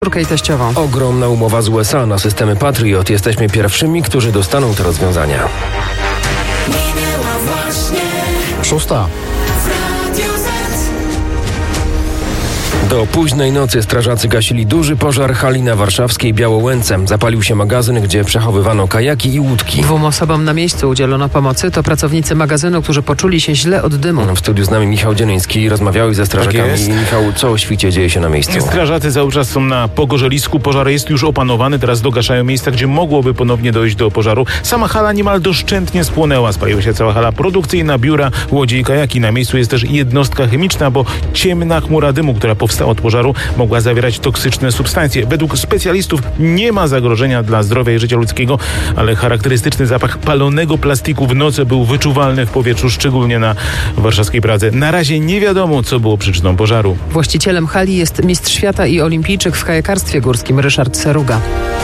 córkę i teściową. Ogromna umowa z USA na systemy Patriot. Jesteśmy pierwszymi, którzy dostaną te rozwiązania. Minęła właśnie 6. Do późnej nocy strażacy gasili duży pożar hali na warszawskiej Białołęce. Zapalił się magazyn, gdzie przechowywano kajaki i łódki. 2 osobom na miejscu udzielono pomocy. To pracownicy magazynu, którzy poczuli się źle od dymu. W studiu z nami Michał Dzieniński. Rozmawiałeś ze strażakami. Tak jest. Michał, co o świcie dzieje się na miejscu? Strażacy cały czas są na pogorzelisku. Pożar jest już opanowany. Teraz dogaszają miejsca, gdzie mogłoby ponownie dojść do pożaru. Sama hala niemal doszczętnie spłonęła. Spaliła się cała hala produkcyjna, biura, łodzie i kajaki. Na miejscu jest też jednostka chemiczna, bo ciemna chmura dymu, która powstała od pożaru, mogła zawierać toksyczne substancje. Według specjalistów nie ma zagrożenia dla zdrowia i życia ludzkiego, ale charakterystyczny zapach palonego plastiku w nocy był wyczuwalny w powietrzu, szczególnie na warszawskiej Pradze. Na razie nie wiadomo, co było przyczyną pożaru. Właścicielem hali jest mistrz świata i olimpijczyk w kajakarstwie górskim Ryszard Seruga.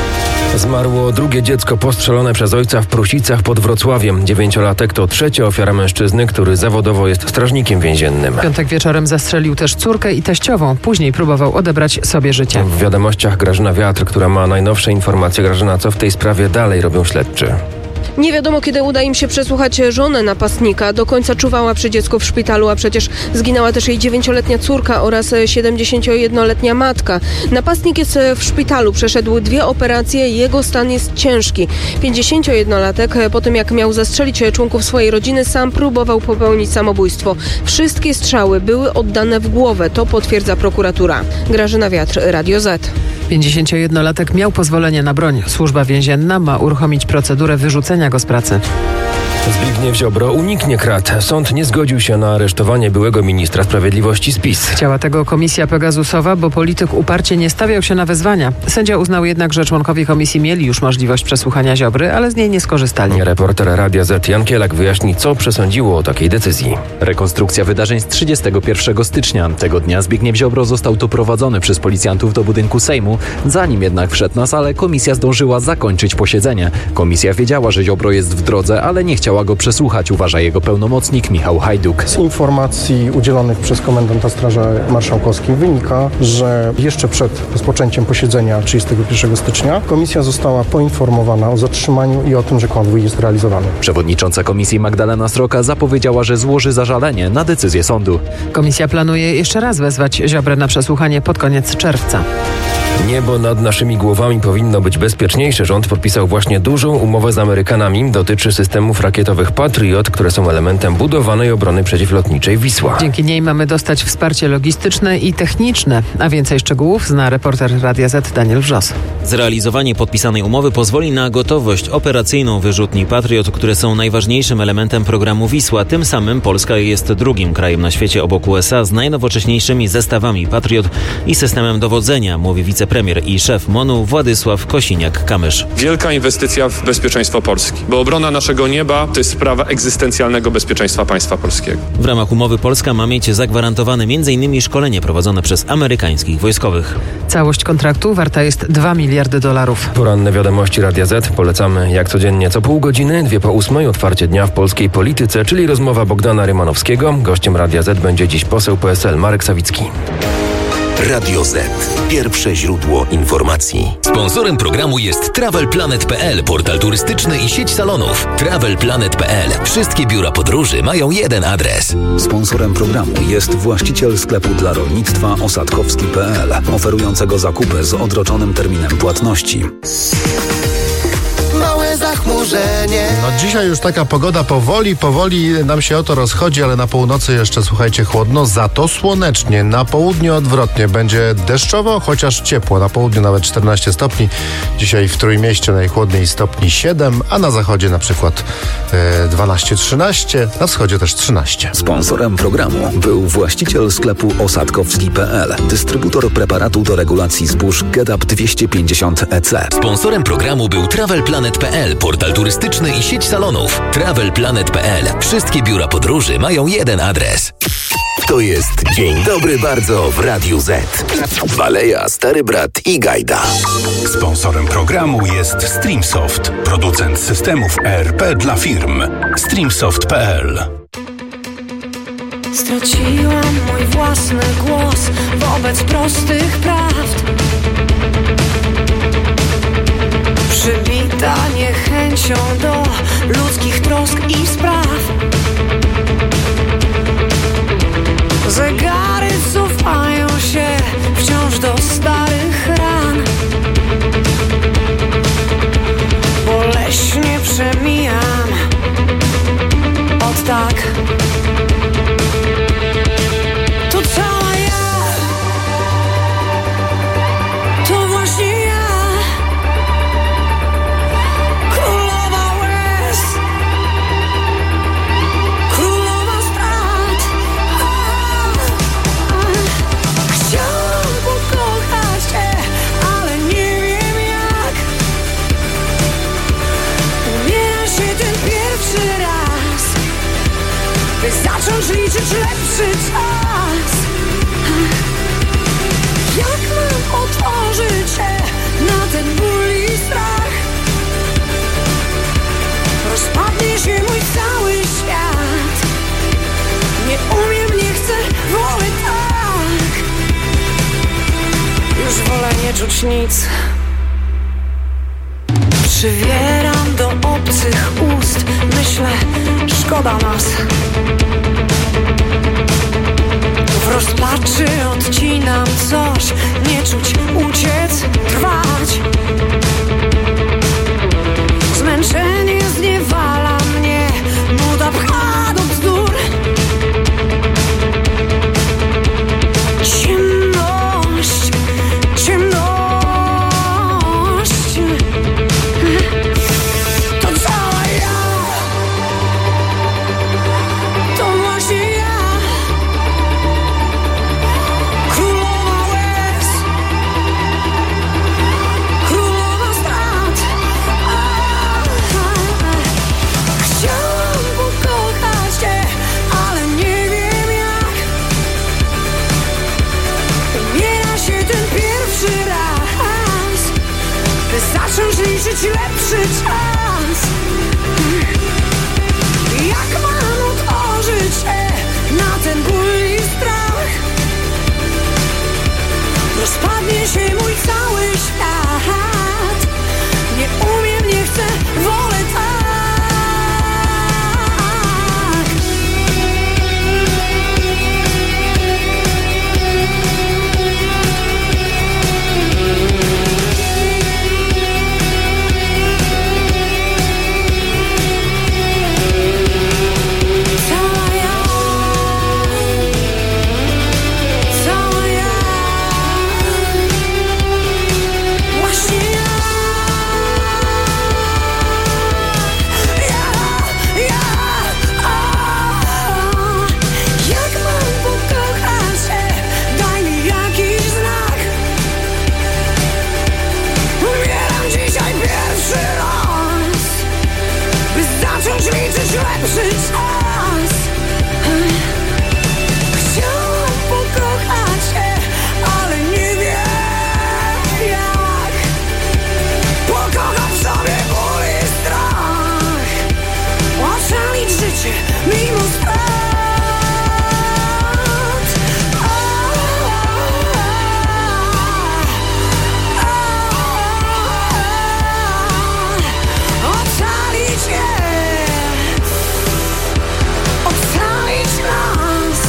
Zmarło drugie dziecko postrzelone przez ojca w Prusicach pod Wrocławiem. 9-latek to trzecia ofiara mężczyzny, który zawodowo jest strażnikiem więziennym. W piątek wieczorem zastrzelił też córkę i teściową. Później próbował odebrać sobie życie. W wiadomościach Grażyna Wiatr, która ma najnowsze informacje. Grażyna, co w tej sprawie dalej robią śledczy? Nie wiadomo, kiedy uda im się przesłuchać żonę napastnika. Do końca czuwała przy dziecku w szpitalu, a przecież zginęła też jej 9-letnia córka oraz 71-letnia matka. Napastnik jest w szpitalu, przeszedł 2 operacje, jego stan jest ciężki. 51-latek po tym, jak miał zastrzelić członków swojej rodziny, sam próbował popełnić samobójstwo. Wszystkie strzały były oddane w głowę, to potwierdza prokuratura. Grażyna Wiatr, Radio Z. 51-latek miał pozwolenie na broń. Służba więzienna ma uruchomić procedurę wyrzucenia go z pracy. Zbigniew Ziobro uniknie krat. Sąd nie zgodził się na aresztowanie byłego ministra sprawiedliwości z PiS. Chciała tego komisja Pegasusowa, bo polityk uparcie nie stawiał się na wezwania. Sędzia uznał jednak, że członkowie komisji mieli już możliwość przesłuchania Ziobry, ale z niej nie skorzystali. Reporter Radia Z Jan Kielak wyjaśni, co przesądziło o takiej decyzji. Rekonstrukcja wydarzeń z 31 stycznia. Tego dnia Zbigniew Ziobro został doprowadzony przez policjantów do budynku Sejmu. Zanim jednak wszedł na salę, komisja zdążyła zakończyć posiedzenie. Komisja wiedziała, że Ziobro jest w drodze, ale nie chciała go przesłuchać, uważa jego pełnomocnik Michał Hajduk. Z informacji udzielonych przez komendanta Straży Marszałkowskiej wynika, że jeszcze przed rozpoczęciem posiedzenia 31 stycznia komisja została poinformowana o zatrzymaniu i o tym, że konwój jest realizowany. Przewodnicząca komisji Magdalena Sroka zapowiedziała, że złoży zażalenie na decyzję sądu. Komisja planuje jeszcze raz wezwać Ziobrę na przesłuchanie pod koniec czerwca. Niebo nad naszymi głowami powinno być bezpieczniejsze. Rząd podpisał właśnie dużą umowę z Amerykanami. Dotyczy systemów rakietowych Patriot, które są elementem budowanej obrony przeciwlotniczej Wisła. Dzięki niej mamy dostać wsparcie logistyczne i techniczne. A więcej szczegółów zna reporter Radia Z Daniel Wrzos. Zrealizowanie podpisanej umowy pozwoli na gotowość operacyjną wyrzutni Patriot, które są najważniejszym elementem programu Wisła. Tym samym Polska jest drugim krajem na świecie obok USA z najnowocześniejszymi zestawami Patriot i systemem dowodzenia, mówi wicepremier i szef MON-u Władysław Kosiniak-Kamysz. Wielka inwestycja w bezpieczeństwo Polski, bo obrona naszego nieba to jest sprawa egzystencjalnego bezpieczeństwa państwa polskiego. W ramach umowy Polska ma mieć zagwarantowane m.in. szkolenie prowadzone przez amerykańskich wojskowych. Całość kontraktu warta jest $2 miliardy. Poranne wiadomości Radia Z polecamy jak codziennie co pół godziny, 7:02 otwarcie dnia w polskiej polityce, czyli rozmowa Bogdana Rymanowskiego. Gościem Radia Z będzie dziś poseł PSL Marek Sawicki. Radio Z. Pierwsze źródło informacji. Sponsorem programu jest TravelPlanet.pl, portal turystyczny i sieć salonów. TravelPlanet.pl. Wszystkie biura podróży mają jeden adres. Sponsorem programu jest właściciel sklepu dla rolnictwa Osadkowski.pl, oferującego zakupy z odroczonym terminem płatności. Małe zachmurzenie. No dzisiaj już taka pogoda powoli nam się o to rozchodzi, ale na północy jeszcze, słuchajcie, chłodno, za to słonecznie. Na południu odwrotnie, będzie deszczowo, chociaż ciepło. Na południu nawet 14 stopni. Dzisiaj w Trójmieście najchłodniej stopni 7, a na zachodzie na przykład 12-13, na wschodzie też 13. Sponsorem programu był właściciel sklepu Osadkowski.pl, dystrybutor preparatu do regulacji zbóż GetUp 250 EC. Sponsorem programu był TravelPlanet.pl, portal turystyczny i sieć salonów. TravelPlanet.pl. Wszystkie biura podróży mają jeden adres. To jest Dzień Dobry Bardzo w Radiu Z. Baleja, Stary Brat i Gajda. Sponsorem programu jest Streamsoft, producent systemów ERP dla firm. Streamsoft.pl. Straciłam mój własny głos wobec prostych prawd. Przybita niechęcią do ludzkich trosk i spraw. Zegary cofają się wciąż do starych ran. Boleśnie przemijam od tak. To cała ja, to właśnie ja, królowa łez, królowa strat. Chciałam pokochać cię, ale nie wiem jak. Umiera się ten pierwszy raz, by zacząć liczyć lepszy czas. Jak mam otworzyć się na ten ból i strach? Rozpadnie się mój cały świat. Nie umiem, nie chcę, wolę tak. Już wolę nie czuć nic. Przywieram do obcych ust. Myślę, szkoda nas. W rozpaczy odcinam coś. Nie czuć, uciec, trwać. Zmęczenie zniewala mnie. Nuda pcha do bzdur. Ciemność, ciemność. To cała ja, to właśnie ja, królowa łez, królowa strat. Chciałam pokochać cię, ale nie wiem jak. Umiera się ten pierwszy raz, by zacząć liczyć lepszy czas. Jak mam otworzyć się na ten ból i strach? Rozpadnie się mój cały świat. Nie umiem, nie chcę, wolę tak. Cała ja, cała ja, właśnie ja, jak mam pokochać się? Daj mi jakiś znak. Umieram dzisiaj pierwszy raz, by zacząć liczyć lepszy czas. Chciałam pokochać się, ale nie wiem jak. Pokocham w sobie ból i strach. Ocalić życie mimo strat. Ocalić je, ocalić nas,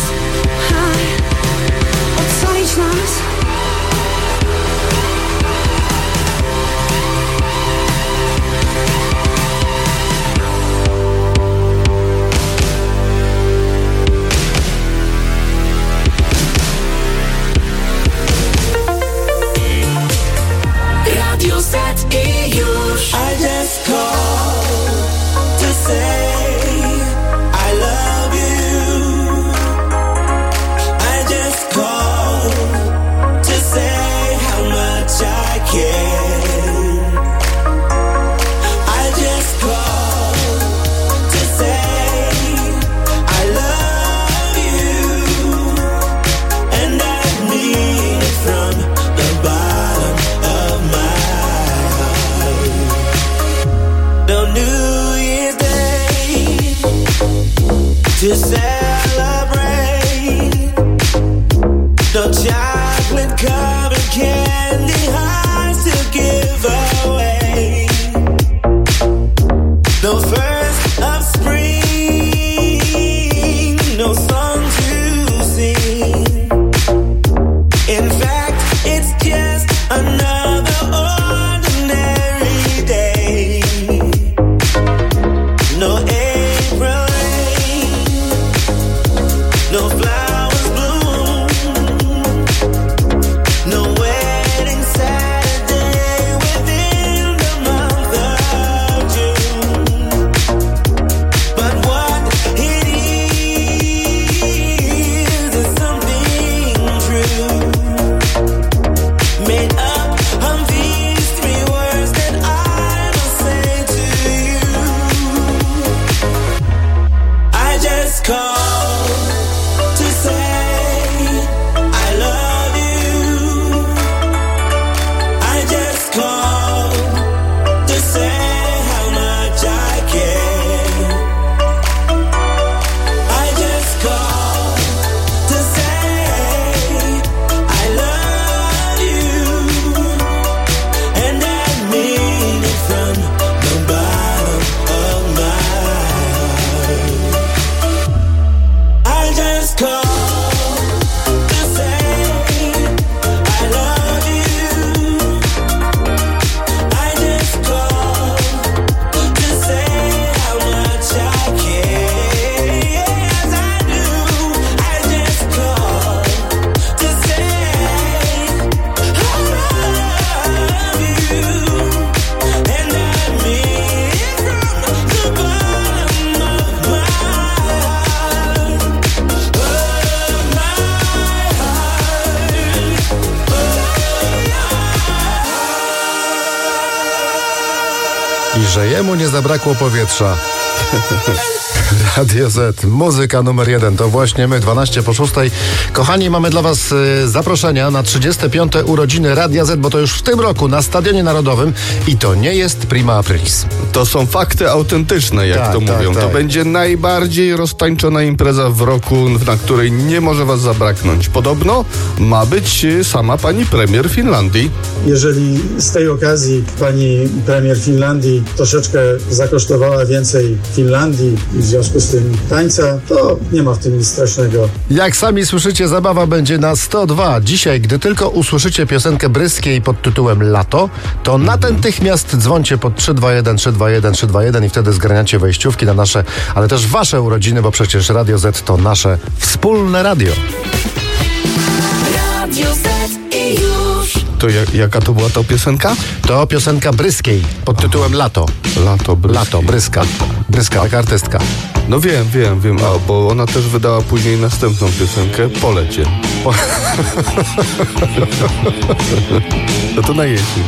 ocalić nas. Radio Z i już. I just call to say I love you. I just call to say how much I care. I just call to say I love you, and I mean it from the bottom of my heart. No New Year's Day to celebrate. i że jemu nie zabrakło powietrza. Radio Z, muzyka numer 1, to właśnie my, 12:06. Kochani, mamy dla was zaproszenia na 35. urodziny Radia Z, bo to już w tym roku na Stadionie Narodowym i to nie jest prima aprilis. To są fakty autentyczne, jak to mówią. To będzie najbardziej roztańczona impreza w roku, na której nie może was zabraknąć. Podobno ma być sama pani premier Finlandii. Jeżeli z tej okazji pani premier Finlandii troszeczkę zakosztowała więcej Finlandii i w związku z tym tańca, to nie ma w tym nic strasznego. Jak sami słyszycie, zabawa będzie na 102. Dzisiaj, gdy tylko usłyszycie piosenkę Bryskiej pod tytułem Lato, to natychmiast dzwońcie pod 321 321 321 i wtedy zgarniacie wejściówki na nasze, ale też wasze urodziny, bo przecież Radio Z to nasze wspólne radio. Radio Z i już. To jaka to była ta piosenka? To piosenka Bryskiej pod tytułem Lato. Lato, Bryska. Bryska, taka artystka. No wiem, bo ona też wydała później następną piosenkę, Polecie. No to na jesień.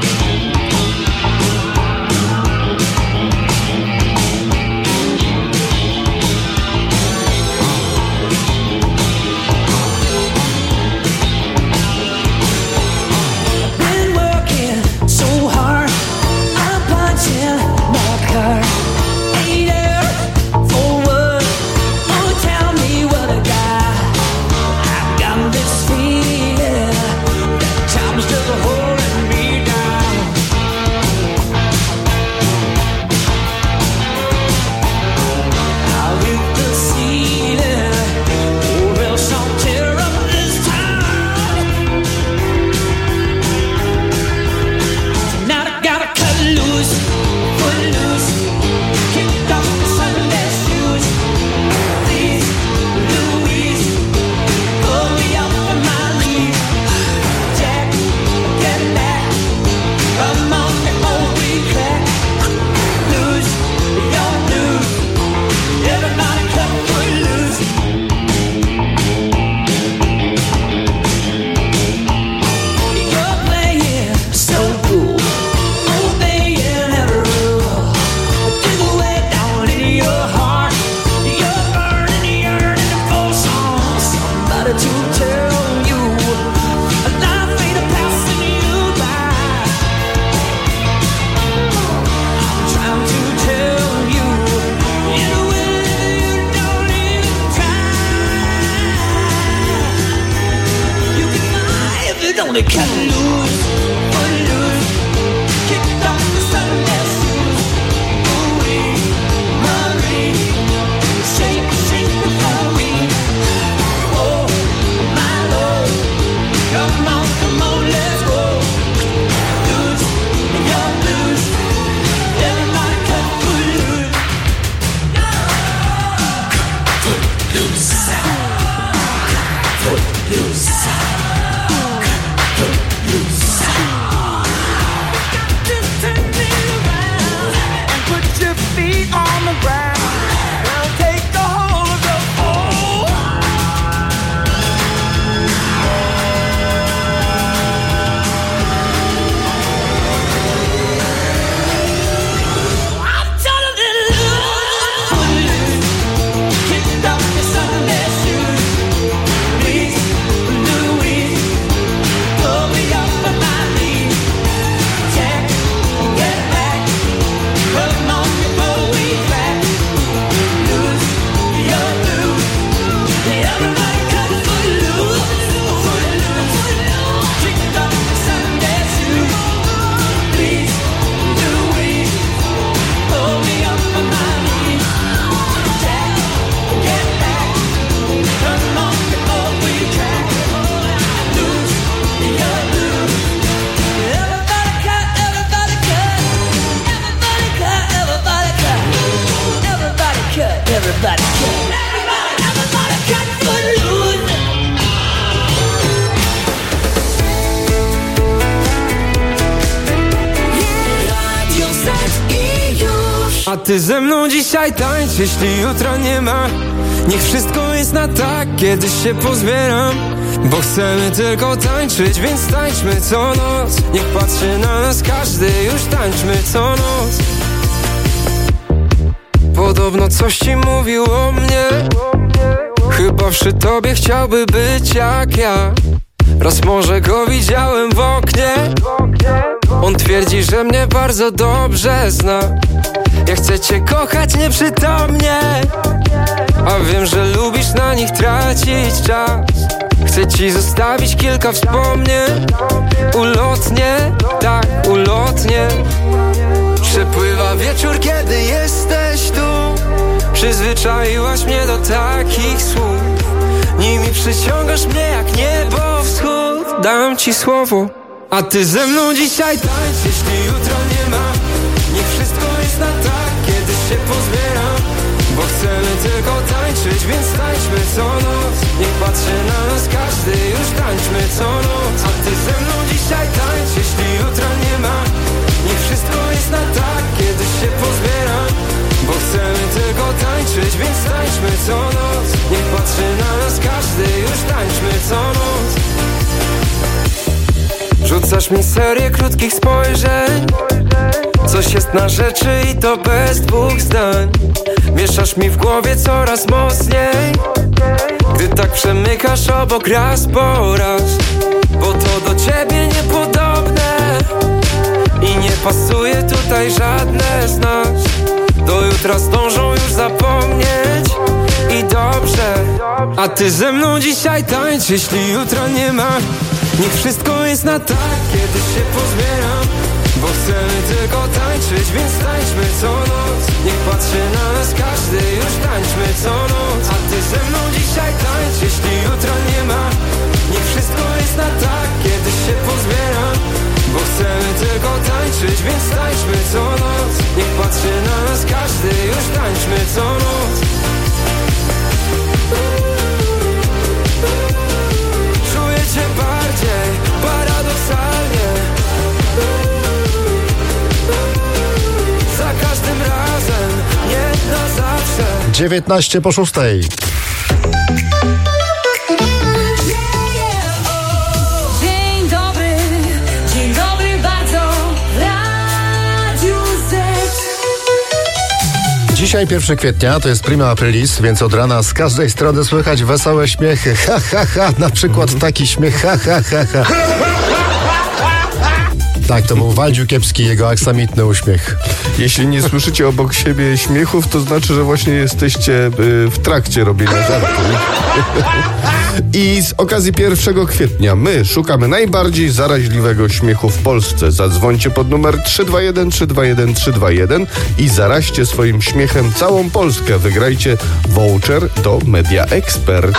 A ty ze mną dzisiaj tańcz, jeśli jutra nie ma. Niech wszystko jest na tak, kiedyś się pozbieram. Bo chcemy tylko tańczyć, więc tańczmy co noc. Niech patrzy na nas każdy, już tańczmy co noc. Podobno coś ci mówił o mnie. Chyba przy tobie chciałby być jak ja. Raz może go widziałem w oknie. On twierdzi, że mnie bardzo dobrze zna. Ja chcę cię kochać nieprzytomnie, a wiem, że lubisz na nich tracić czas. Chcę ci zostawić kilka wspomnień. Ulotnie, tak, ulotnie. Przepływa wieczór, kiedy jesteś tu. Przyzwyczaiłaś mnie do takich słów. Nimi przyciągasz mnie jak niebo wschód. Dam ci słowo, a ty ze mną dzisiaj tańcz. Jeśli jutro nie ma, niech wszystko jest na tak. Kiedyś się pozbieram, bo chcemy tylko tańczyć, więc tańczmy co noc. Niech patrzy na nas każdy, już tańczmy co noc. A ty ze mną dzisiaj tańcz. Jeśli jutra nie ma, niech wszystko jest na tak. Kiedyś się pozbieram, bo chcemy tylko tańczyć, więc tańczmy co noc. Niech patrzy na nas każdy, już tańczmy co noc. Rzucasz mi serię krótkich spojrzeń. Coś jest na rzeczy i to bez dwóch zdań. Mieszasz mi w głowie coraz mocniej, gdy tak przemykasz obok raz po raz. Bo to do ciebie niepodobne i nie pasuje tutaj żadne z nas. Do jutra zdążą już zapomnieć i dobrze. A ty ze mną dzisiaj tańcz. Jeśli jutra nie ma, niech wszystko jest na tak. Kiedyś się pozbieram, bo chcemy tylko tańczyć, więc tańczmy co noc. Niech patrzy na nas każdy, już tańczmy co noc. A ty ze mną dzisiaj tańcz. Jeśli jutra nie ma, niech wszystko jest na tak. Kiedyś się pozbieram, bo chcemy tylko tańczyć, więc tańczmy co noc. Niech patrzy na nas każdy, już tańczmy co noc. Czuję cię bardziej, paradoksalnie. Za każdym razem, nie na zawsze. 19:06. Dzień dobry bardzo w Radiu Z. Dzisiaj 1 kwietnia, to jest prima aprilis, więc od rana z każdej strony słychać wesołe śmiechy. Ha, ha, ha, na przykład taki śmiech. Ha, ha, ha, ha. Tak, to był Waldziu Kiepski, jego aksamitny uśmiech. Jeśli nie słyszycie obok siebie śmiechów, to znaczy, że właśnie jesteście w trakcie robienia żartu. I z okazji 1 kwietnia my szukamy najbardziej zaraźliwego śmiechu w Polsce. Zadzwońcie pod numer 321 321 321 i zaraźcie swoim śmiechem całą Polskę. Wygrajcie voucher do Media Expert.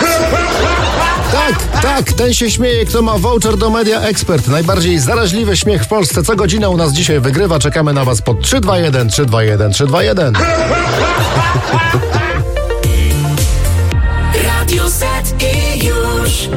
Tak, ten się śmieje, kto ma voucher do Media Expert. Najbardziej zaraźliwy śmiech w Polsce. Co godzinę u nas dzisiaj wygrywa. Czekamy na was pod 321 321 321. Radio Z i już.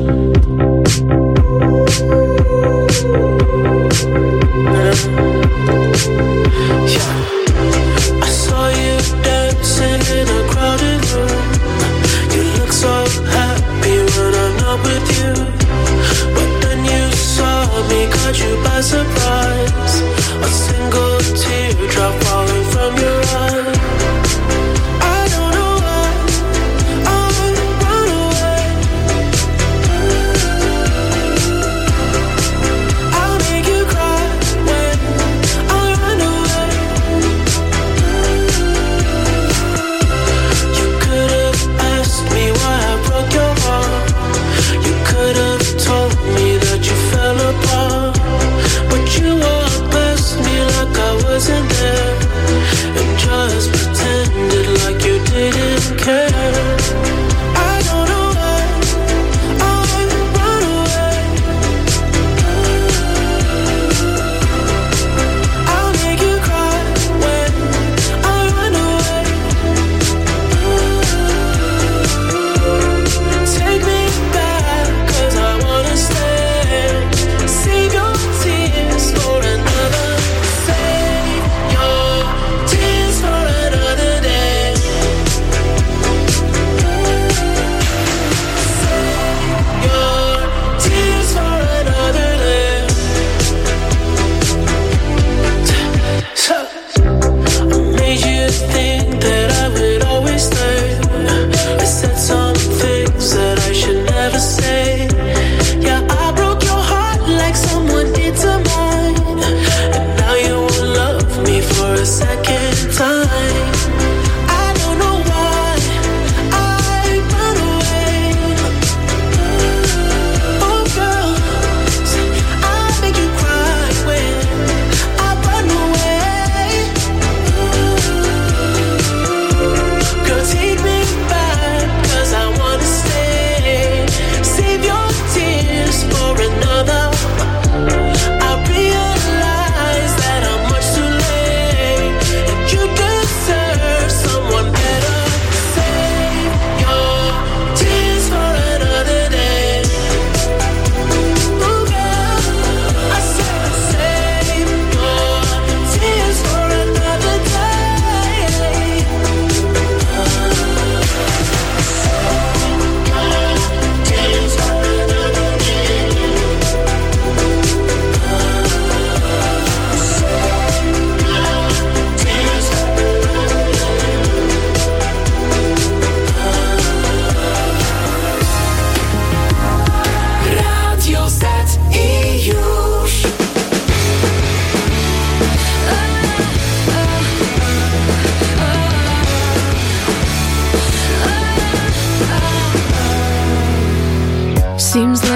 I saw you dancing in a crowded room. You look so happy when I'm not with you. But then you saw me, caught you by surprise. A single teardrop falling from your eye. I don't know why I run away. I'll make you cry when I run away. You could have asked me why I broke your heart. You could have told me that you fell apart. But you walked past me like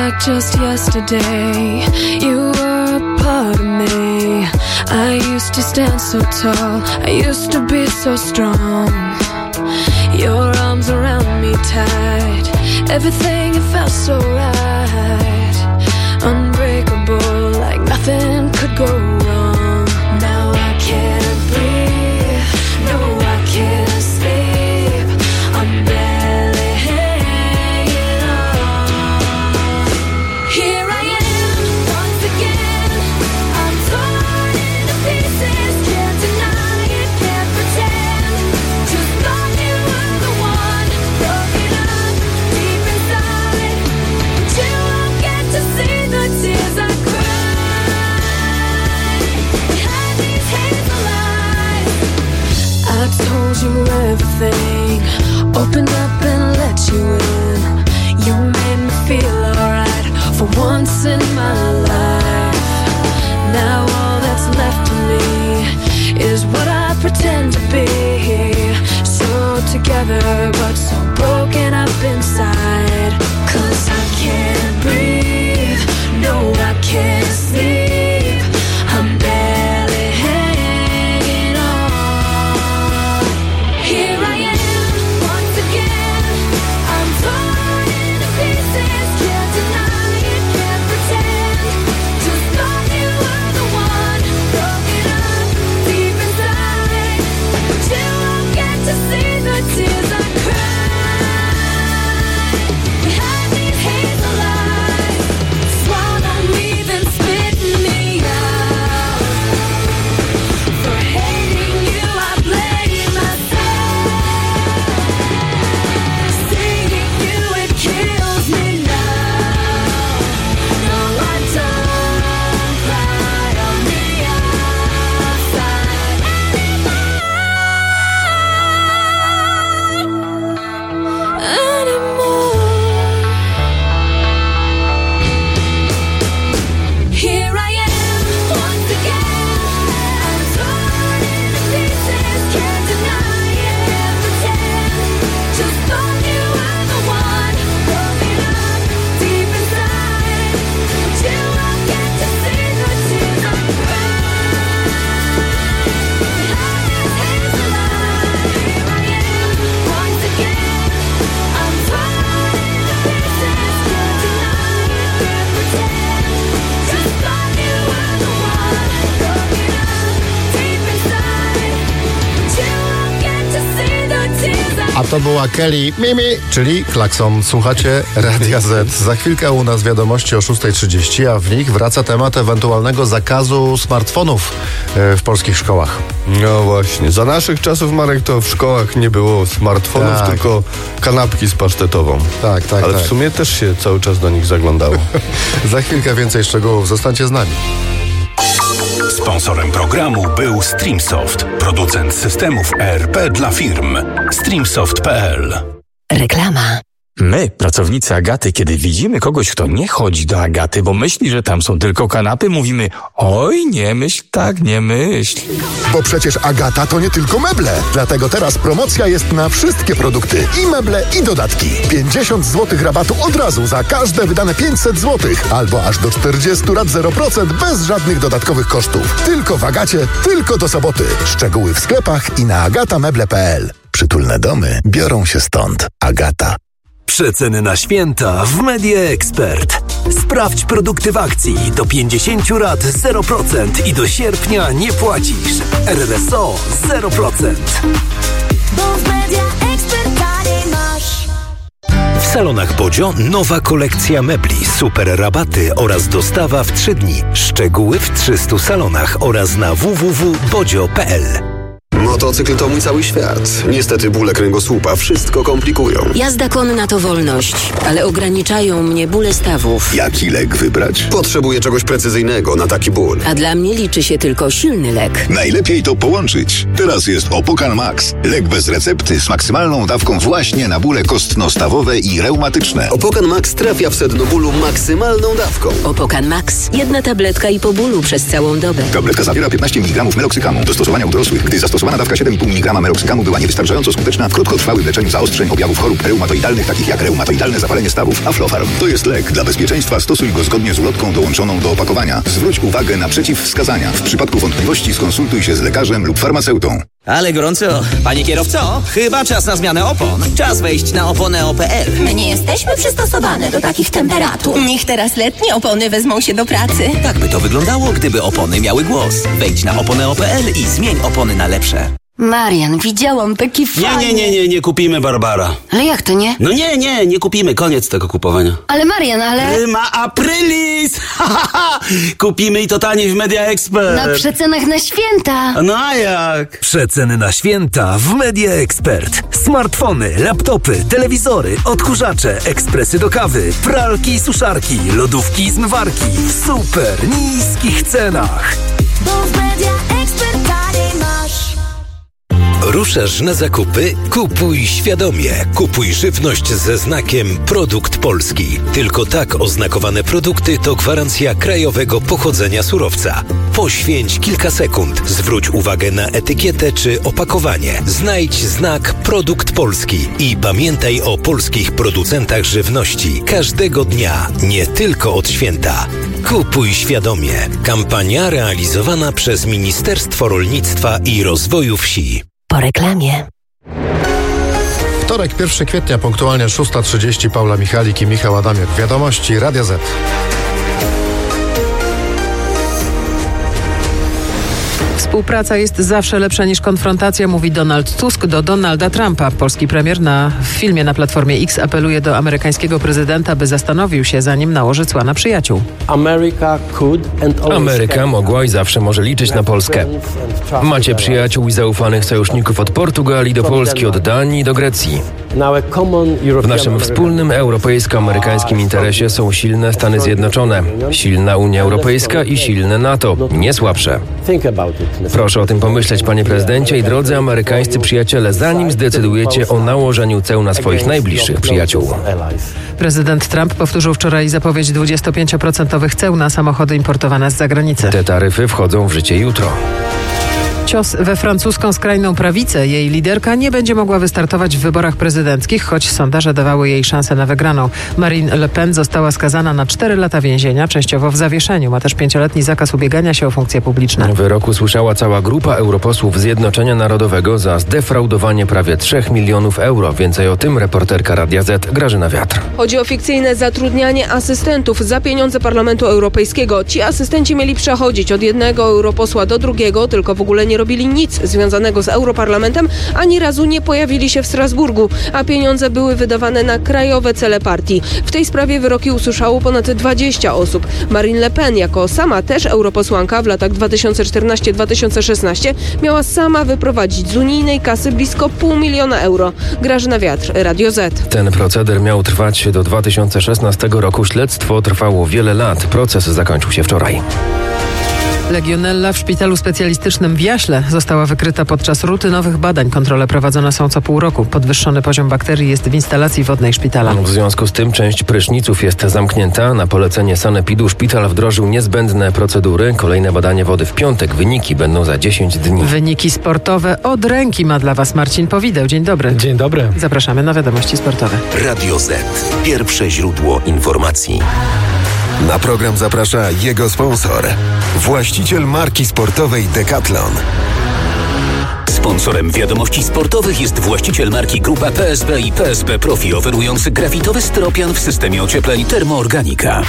like just yesterday. You were a part of me. I used to stand so tall, I used to be so strong. Your arms around me tight, everything it felt so right. Unbreakable, like nothing could go wrong. Now I can't breathe, no I can't sleep. I'm barely hanging on. Here I am, once again. I'm torn into pieces, can't deny it, can't pretend. Just thought you were the one, broken up deep inside. But you won't get to see the tears I cried behind these hazel eyes. I told you everything, opened up and let you in. You made me feel alright for once in my life. Now all that's left of me is what I pretend to be. So together but so broken up inside. 'Cause I can't breathe, no I can't sleep. I'm barely hanging on. Here I am, once again. I'm torn into pieces, can't deny it, can't pretend. Just thought you were the one, broken up deep inside. But you won't get to see the tears I cried behind these hazel eyes. Swallow me, then spit me out. For hating you, I blame myself. Seeing you, it kills me now. No, I don't cry on the outside anymore. Here I am, once again. I'm torn into pieces, can't deny it, can't pretend. Just thought you were the one, broken up deep inside. But you won't get to see the tears I cried behind these hazel eyes. Here I am, once again. I'm torn into pieces, can't deny it, can't pretend. Just thought you were the one, broken up deep inside. But you won't get to see the tears I A to była Kelly Mimi, czyli Klakson. Słuchacie Radia Z. Za chwilkę u nas wiadomości o 6:30, a w nich wraca temat ewentualnego zakazu smartfonów w polskich szkołach. No właśnie, za naszych czasów, Marek, to w szkołach nie było smartfonów, Tak. tylko kanapki z pasztetową. Tak, Ale tak. w sumie też się cały czas do nich zaglądało. Za chwilkę więcej szczegółów. Zostańcie z nami. Sponsorem programu był Streamsoft, producent systemów ERP dla firm. Streamsoft.pl. Reklama. My, pracownicy Agaty, kiedy widzimy kogoś, kto nie chodzi do Agaty, bo myśli, że tam są tylko kanapy, mówimy: oj, nie myśl tak, nie myśl. Bo przecież Agata to nie tylko meble. Dlatego teraz promocja jest na wszystkie produkty. I meble, i dodatki. 50 zł rabatu od razu za każde wydane 500 zł. Albo aż do 40 lat 0% bez żadnych dodatkowych kosztów. Tylko w Agacie, tylko do soboty. Szczegóły w sklepach i na agatameble.pl. Przytulne domy biorą się stąd. Agata. Przeceny na święta w Media Expert. Sprawdź produkty w akcji. Do 50 lat 0% i do sierpnia nie płacisz. RRSO 0%. Bo w Media Expert taniej masz. W salonach Bodzio nowa kolekcja mebli, super rabaty oraz dostawa w 3 dni. Szczegóły w 300 salonach oraz na www.bodzio.pl. Motocykl to mój cały świat. Niestety bóle kręgosłupa wszystko komplikują. Jazda konna to wolność, ale ograniczają mnie bóle stawów. Jaki lek wybrać? Potrzebuję czegoś precyzyjnego na taki ból. A dla mnie liczy się tylko silny lek. Najlepiej to połączyć. Teraz jest Opokan Max. Lek bez recepty z maksymalną dawką właśnie na bóle kostno-stawowe i reumatyczne. Opokan Max trafia w sedno bólu maksymalną dawką. Opokan Max. Jedna tabletka i po bólu przez całą dobę. Tabletka zawiera 15 mg meloksykanu. Do stosowania u dorosłych, gdy zastosowana dawka 7,5 mg meroxykamu była niewystarczająco skuteczna w krótkotrwałym leczeniu zaostrzeń objawów chorób reumatoidalnych, takich jak reumatoidalne zapalenie stawów. Aflofarm to jest lek. Dla bezpieczeństwa stosuj go zgodnie z ulotką dołączoną do opakowania. Zwróć uwagę na przeciwwskazania. W przypadku wątpliwości skonsultuj się z lekarzem lub farmaceutą. Ale gorąco. Panie kierowco, chyba czas na zmianę opon. Czas wejść na oponeo.pl. My nie jesteśmy przystosowane do takich temperatur. Niech teraz letnie opony wezmą się do pracy. Tak by to wyglądało, gdyby opony miały głos. Wejdź na oponeo.pl i zmień opony na lepsze. Marian, widziałam taki fajny... Nie kupimy, Barbara. Ale jak to nie? No nie kupimy, koniec tego kupowania. Ale Marian, Ma aprilis! Kupimy i to taniej w Media Expert. Na przecenach na święta. No a jak? Przeceny na święta w Media Expert. Smartfony, laptopy, telewizory, odkurzacze, ekspresy do kawy, pralki i suszarki, lodówki i zmywarki w super niskich cenach. Bo w Media Expert taniej masz. Ruszasz na zakupy? Kupuj świadomie. Kupuj żywność ze znakiem Produkt Polski. Tylko tak oznakowane produkty to gwarancja krajowego pochodzenia surowca. Poświęć kilka sekund. Zwróć uwagę na etykietę czy opakowanie. Znajdź znak Produkt Polski i pamiętaj o polskich producentach żywności. Każdego dnia, nie tylko od święta. Kupuj świadomie. Kampania realizowana przez Ministerstwo Rolnictwa i Rozwoju Wsi. Po reklamie. Wtorek, 1 kwietnia, punktualnie 6:30. Paula Michalik i Michał Adamiak. Wiadomości Radia Z. Współpraca jest zawsze lepsza niż konfrontacja, mówi Donald Tusk do Donalda Trumpa. Polski premier w filmie na Platformie X apeluje do amerykańskiego prezydenta, by zastanowił się, zanim nałoży cła na przyjaciół. Ameryka mogła i zawsze może liczyć na Polskę. Macie przyjaciół i zaufanych sojuszników od Portugalii do Polski, od Danii do Grecji. W naszym wspólnym europejsko-amerykańskim interesie są silne Stany Zjednoczone, silna Unia Europejska i silne NATO, nie słabsze. Proszę o tym pomyśleć, panie prezydencie i drodzy amerykańscy przyjaciele, zanim zdecydujecie o nałożeniu ceł na swoich najbliższych przyjaciół. Prezydent Trump powtórzył wczoraj zapowiedź 25% ceł na samochody importowane z zagranicy. Te taryfy wchodzą w życie jutro. Cios we francuską skrajną prawicę. Jej liderka nie będzie mogła wystartować w wyborach prezydenckich, choć sondaże dawały jej szansę na wygraną. Marine Le Pen została skazana na 4 lata więzienia, częściowo w zawieszeniu. Ma też 5-letni zakaz ubiegania się o funkcje publiczne. Wyroku słyszała cała grupa europosłów Zjednoczenia Narodowego za zdefraudowanie prawie 3 milionów euro. Więcej o tym reporterka Radia Z Grażyna Wiatr. Chodzi o fikcyjne zatrudnianie asystentów za pieniądze Parlamentu Europejskiego. Ci asystenci mieli przechodzić od jednego europosła do drugiego, tylko w ogóle nie robili nic związanego z Europarlamentem, ani razu nie pojawili się w Strasburgu, a pieniądze były wydawane na krajowe cele partii. W tej sprawie wyroki usłyszało ponad 20 osób. Marine Le Pen, jako sama też europosłanka w latach 2014-2016, miała sama wyprowadzić z unijnej kasy blisko 500 000 euro. Grażyna Wiatr, Radio Z. Ten proceder miał trwać do 2016 roku. Śledztwo trwało wiele lat. Proces zakończył się wczoraj. Legionella w szpitalu specjalistycznym w Jaśle została wykryta podczas rutynowych badań. Kontrole prowadzone są co pół roku. Podwyższony poziom bakterii jest w instalacji wodnej szpitala. W związku z tym część pryszniców jest zamknięta. Na polecenie sanepidu szpital wdrożył niezbędne procedury. Kolejne badanie wody w piątek. Wyniki będą za 10 dni. Wyniki sportowe od ręki ma dla Was Marcin Powideł. Dzień dobry. Dzień dobry. Zapraszamy na wiadomości sportowe. Radio Z. Pierwsze źródło informacji. Na program zaprasza jego sponsor, właściciel marki sportowej Decathlon. Sponsorem wiadomości sportowych jest właściciel marki Grupa PSB i PSB Profi, oferujący grafitowy styropian w systemie ociepleń Termoorganika.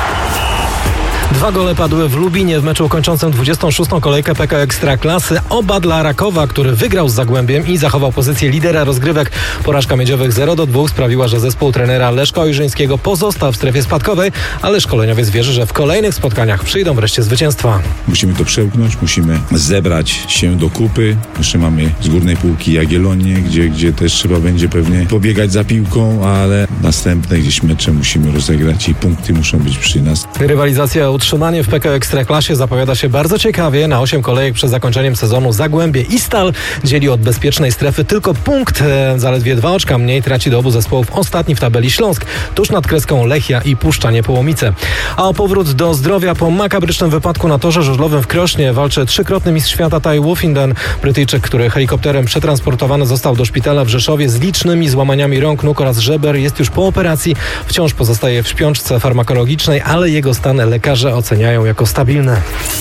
2 gole padły w Lubinie w meczu kończącym 26. kolejkę PKO Ekstraklasy. Oba dla Rakowa, który wygrał z Zagłębiem i zachował pozycję lidera rozgrywek. Porażka miedziowych 0-2 sprawiła, że zespół trenera Leszka Ojrzyńskiego pozostał w strefie spadkowej, ale szkoleniowiec wierzy, że w kolejnych spotkaniach przyjdą wreszcie zwycięstwa. Musimy to przełknąć, musimy zebrać się do kupy. Jeszcze mamy z górnej półki Jagiellonię, gdzie też trzeba będzie pewnie pobiegać za piłką, ale następne gdzieś mecze musimy rozegrać i punkty muszą być przy nas. Rywalizacja utrzymanie w PKO Ekstraklasie zapowiada się bardzo ciekawie. Na 8 kolejek przed zakończeniem sezonu Zagłębie i Stal dzieli od bezpiecznej strefy tylko punkt. Zaledwie 2 oczka mniej traci do obu zespołów ostatni w tabeli Śląsk, tuż nad kreską Lechia i Puszcza Niepołomice. A o powrót do zdrowia po makabrycznym wypadku na torze żużlowym w Krośnie walczy trzykrotny mistrz świata Ty Wolfenden. Brytyjczyk, który helikopterem przetransportowany został do szpitala w Rzeszowie z licznymi złamaniami rąk, nóg oraz żeber, jest już po operacji. Wciąż pozostaje w śpiączce farmakologicznej, ale jego stan lekarze oceniają jako stabilny.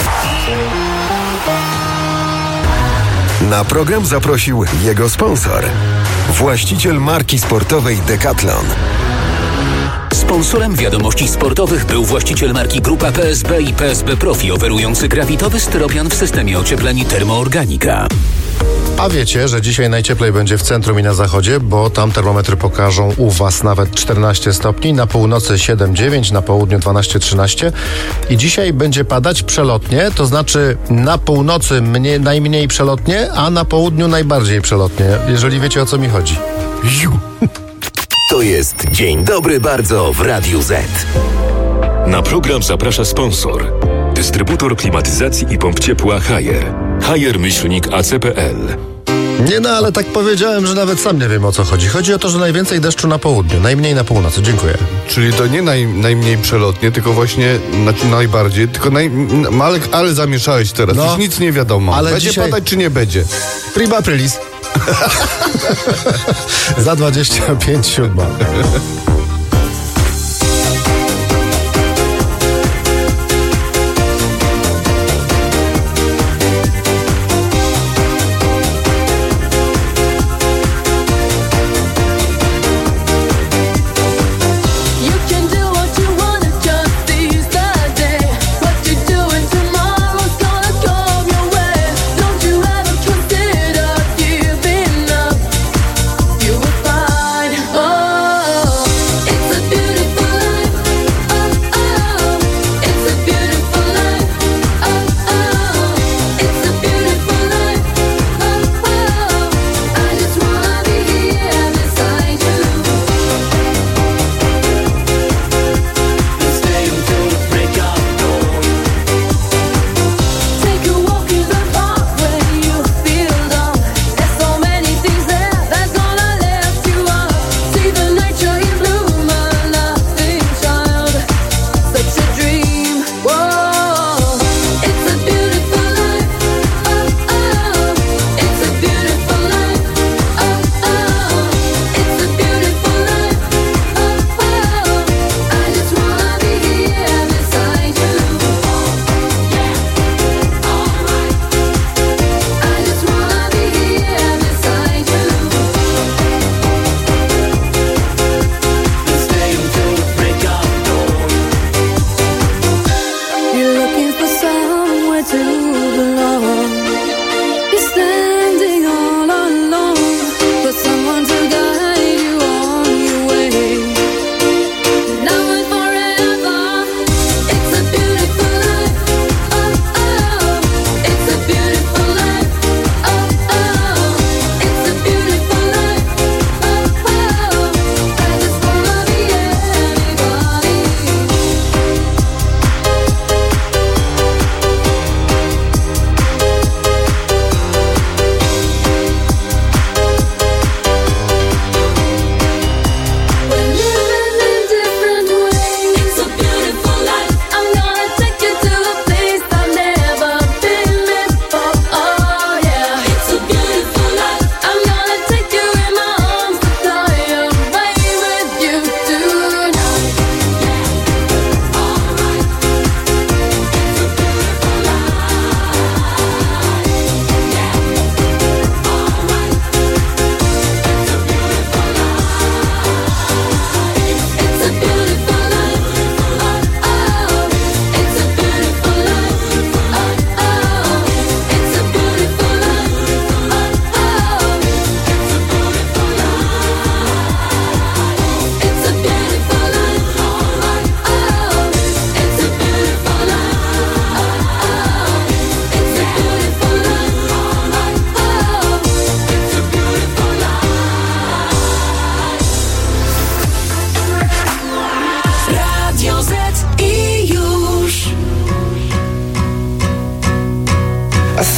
Na program zaprosił jego sponsor, właściciel marki sportowej Decathlon. Sponsorem wiadomości sportowych był właściciel marki Grupa PSB i PSB Profi, oferujący grafitowy styropian w systemie ociepleń Termoorganika. A wiecie, że dzisiaj najcieplej będzie w centrum i na zachodzie, bo tam termometry pokażą u Was nawet 14 stopni, na północy 7-9, na południu 12-13 i dzisiaj będzie padać przelotnie, to znaczy na północy najmniej przelotnie, a na południu najbardziej przelotnie, jeżeli wiecie, o co mi chodzi. To jest Dzień Dobry Bardzo w Radiu Z. Na program zaprasza sponsor. Dystrybutor klimatyzacji i pomp ciepła Haier. Haier-AC.pl. Nie no, ale tak powiedziałem, że nawet sam nie wiem, o co chodzi. Chodzi o to, że najwięcej deszczu na południu, najmniej na północy. Dziękuję. Czyli to nie najmniej przelotnie, tylko właśnie najbardziej, tylko ale zamieszałeś teraz. Już nic nie wiadomo. Ale będzie dzisiaj padać, czy nie będzie? Prima aprilis. Za 25:07.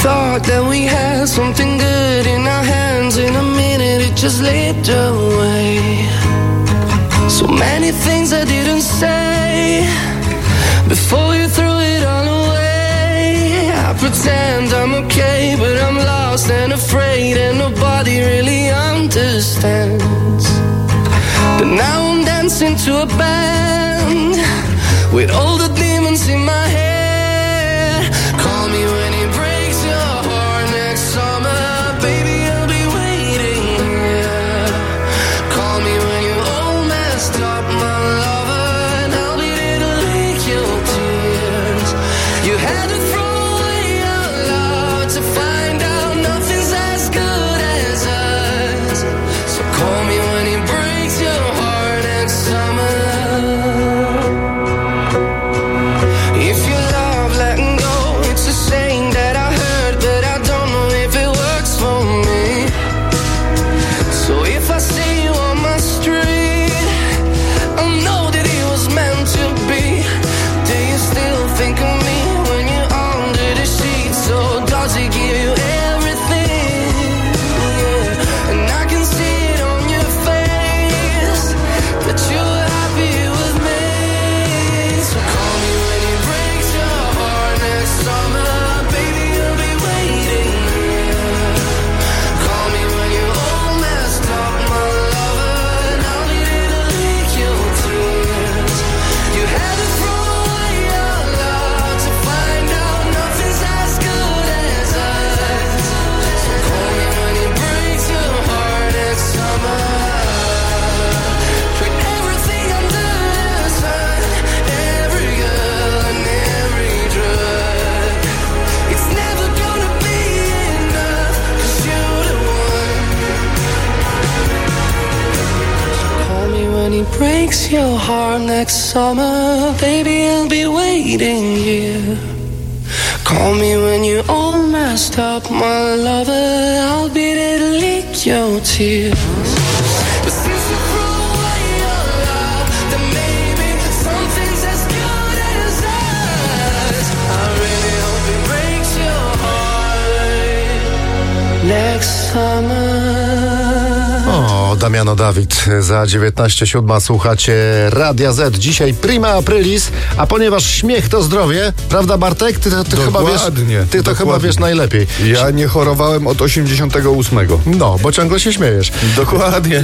thought that we had something good in our hands. In a minute it just slipped away. So many things I didn't say before you threw it all away. I pretend I'm okay, but I'm lost and afraid, and nobody really understands. But now I'm dancing to a band with all the demons in my head. Call me when it breaks your heart next summer, baby, I'll be waiting here. Call me when you're all messed up, my lover, and I'll be there to lick your tears. You had to throw away your love to find out nothing's as good as us. So call me when it breaks your heart next summer. If you love letting go, it's a saying that I heard, but I don't know if it works for me. So if I see you on my street, I know that it was meant to be. Do you still think of me when you're under the sheets? So does it give you everything? Yeah. And I can see it on your face that you're happy with me. So call me when it breaks your heart next summer, baby, I'll be waiting here. Call me when you're all messed up, my lover, and I'll be there to lick your tears. You had to throw away your love to find out nothing's as good as us. So call me when it breaks your heart next summer. For everything under the sun, every girl and every drug, it's never gonna be enough, 'cause you're the one. Call me when it breaks your heart next summer, baby, I'll be waiting here. Call me when you're all messed up, my lover, I'll be there to lick your tears. But since you threw away your love, then maybe something's as good as us. I really hope it breaks your heart next summer. O, Damiano Dawid, za 19:07 słuchacie Radia Z. Dzisiaj prima aprilis, a ponieważ śmiech to zdrowie, prawda Bartek? Ty to chyba wiesz najlepiej. Ja nie chorowałem od 88. No, bo ciągle się śmiejesz. Dokładnie.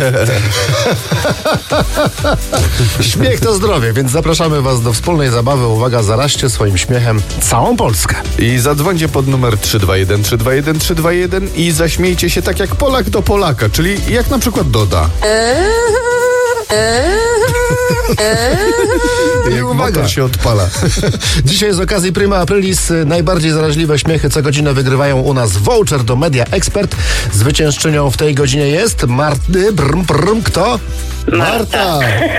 Śmiech to zdrowie, więc zapraszamy was do wspólnej zabawy. Uwaga, zaraźcie swoim śmiechem całą Polskę. I zadzwońcie pod numer 321 321 321 i zaśmiejcie się tak jak Polak do Polaka, czyli jak na przykład Doda. I uwaga, motor się odpala. Dzisiaj z okazji prima aprilis najbardziej zaraźliwe śmiechy co godzinę wygrywają u nas voucher do Media Expert. Zwyciężczynią w tej godzinie jest kto? Marta.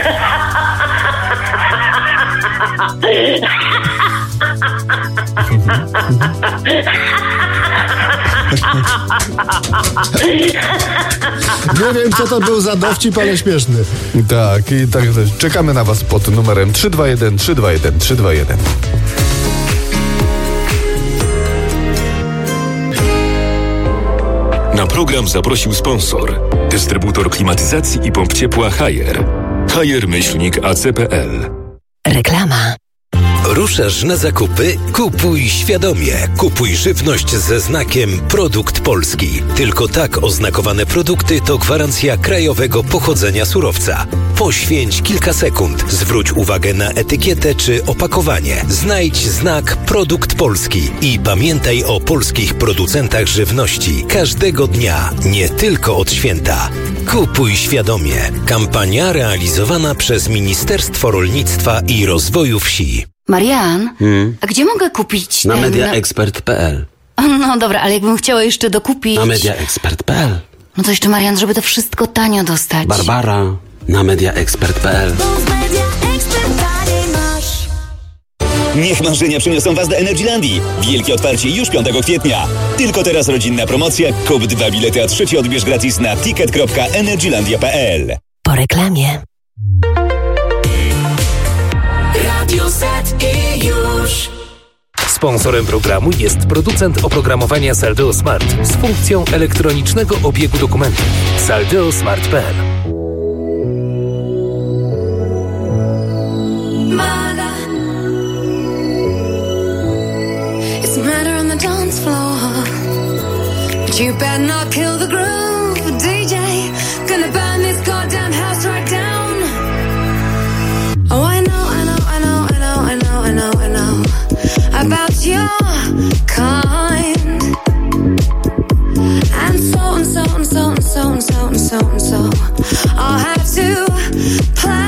Nie wiem, co to był za dowcip, ale śmieszny. Tak, i tak czekamy na was pod numerem 321 321 321. Na program zaprosił sponsor. Dystrybutor klimatyzacji i pomp ciepła Haier. Haier-acp.pl. Reklama. Ruszasz na zakupy? Kupuj świadomie. Kupuj żywność ze znakiem Produkt Polski. Tylko tak oznakowane produkty to gwarancja krajowego pochodzenia surowca. Poświęć kilka sekund. Zwróć uwagę na etykietę czy opakowanie. Znajdź znak Produkt Polski i pamiętaj o polskich producentach żywności każdego dnia, nie tylko od święta. Kupuj świadomie. Kampania realizowana przez Ministerstwo Rolnictwa i Rozwoju Wsi. Marian, a gdzie mogę kupić Na mediaexpert.pl. No dobra, ale jakbym chciała jeszcze dokupić... Na mediaexpert.pl. No to jeszcze, Marian, żeby to wszystko tanio dostać. Barbara, na mediaexpert.pl. Niech marzenia przyniosą was do Energylandii. Wielkie otwarcie już 5 kwietnia. Tylko teraz rodzinna promocja. Kup 2 bilety, a trzeci odbierz gratis na ticket.energylandia.pl. Po reklamie. Radio Z i już. Sponsorem programu jest producent oprogramowania Saldeo Smart z funkcją elektronicznego obiegu dokumentów. saldeosmart.pl. It's murder on the dance floor, but you better not kill the groove, DJ. Gonna burn this goddamn house right down. Oh, I know about your kind, and so I'll have to play.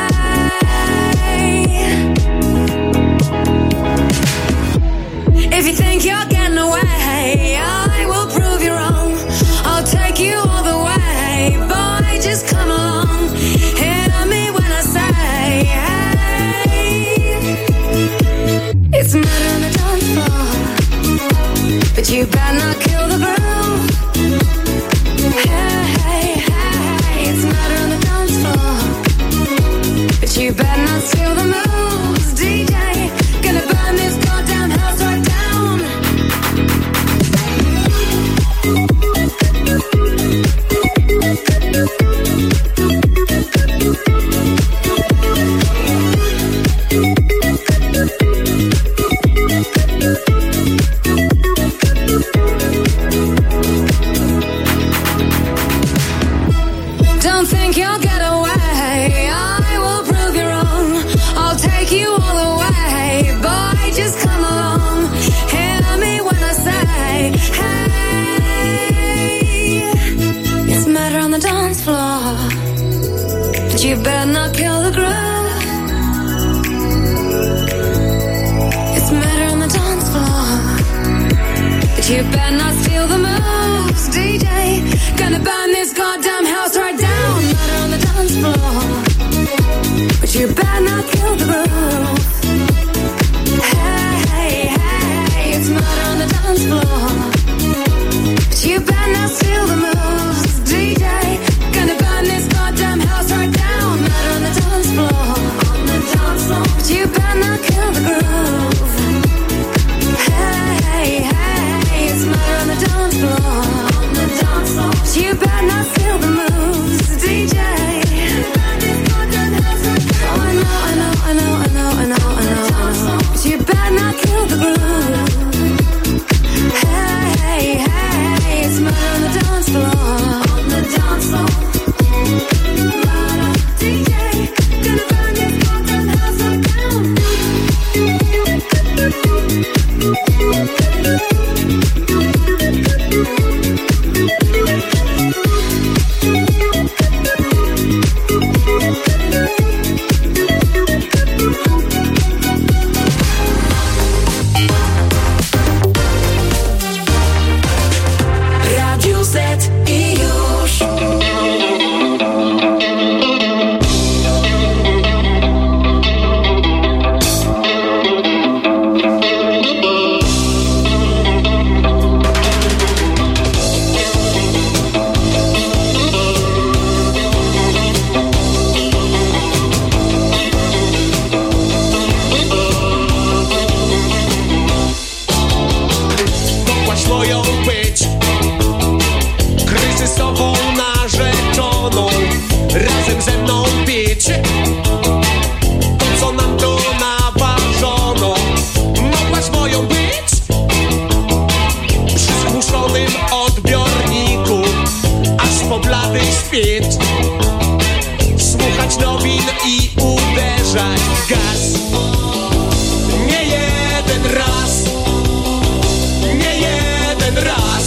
If you think you're getting away, I will prove you wrong. I'll take you all the way, boy, just come along. Hear me when I say, hey, it's murder on the dance floor, but you better not kill the groove. Hey, it's murder on the dance floor, but you better not steal the moves, DJ. Gonna burn this goddamn house right down. Don't think you'll get away, I will prove you wrong. I'll take you all the way, boy, just come along. Hear me when I say, hey, it's murder on the dance floor, but you better not kill the groove. It's murder on the dance floor, but you better not steal the moves, DJ. Gonna burn this goddamn house right down. Murder on the dance floor, but you better not kill the groove. Hey, it's murder on the dance floor, but you better not steal the moves, DJ. Gonna burn this goddamn house right down. Murder on the dance floor, but you better not kill the groove. Hey, it's murder on the dance floor, but you better not steal the moves, DJ. Oh, I know, but you better not kill the groove. Hey, it's murder on the dance floor, murder, DJ. Gonna burn this goddamn house right down. Radio Z i już. Mogłaś moją być, kryzysową narzeczoną, razem ze mną pić to, co nam tu naważono. Mogłaś moją być, przy zgłuszonym odbiorniku, aż po blady świt, słuchać nowin i uderzać w gaz. Nie jeden raz, nie jeden raz.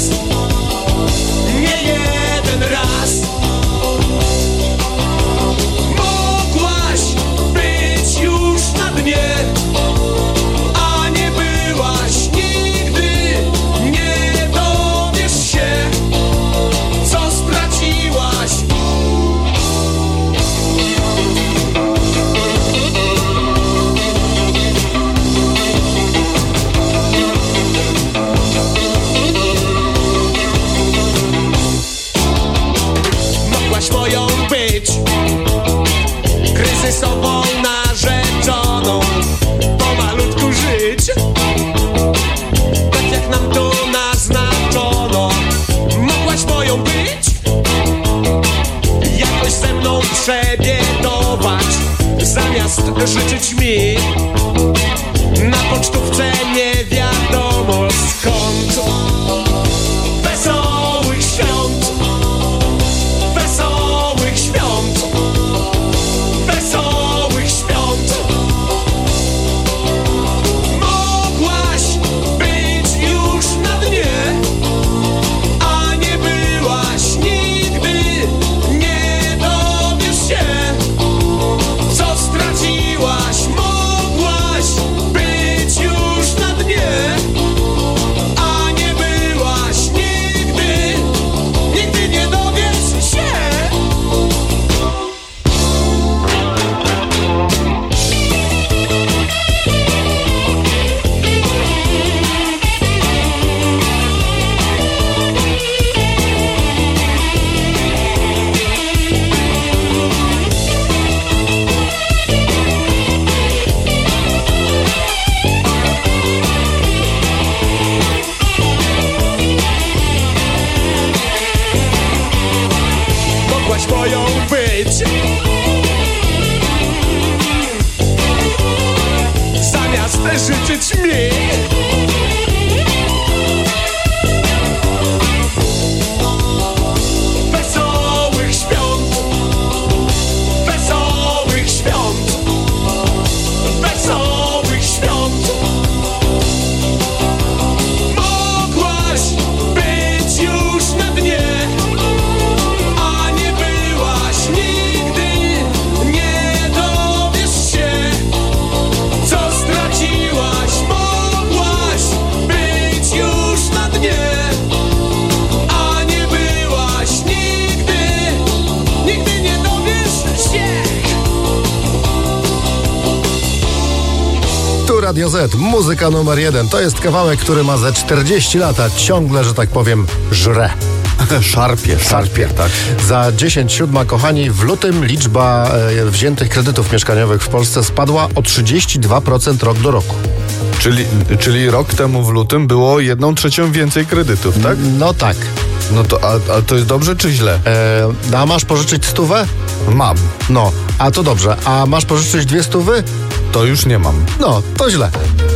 Radio Z, muzyka numer 1. To jest kawałek, który ma ze 40 lat, a ciągle, że tak powiem, żre. Szarpie, tak. Za 10/7, kochani, w lutym liczba wziętych kredytów mieszkaniowych w Polsce spadła o 32% rok do roku. Czyli rok temu w lutym było 1/3 więcej kredytów, tak? No tak. No to, a to jest dobrze czy źle? A masz pożyczyć 100? Mam. No, a to dobrze. A masz pożyczyć 200? To już nie mam. No, to źle.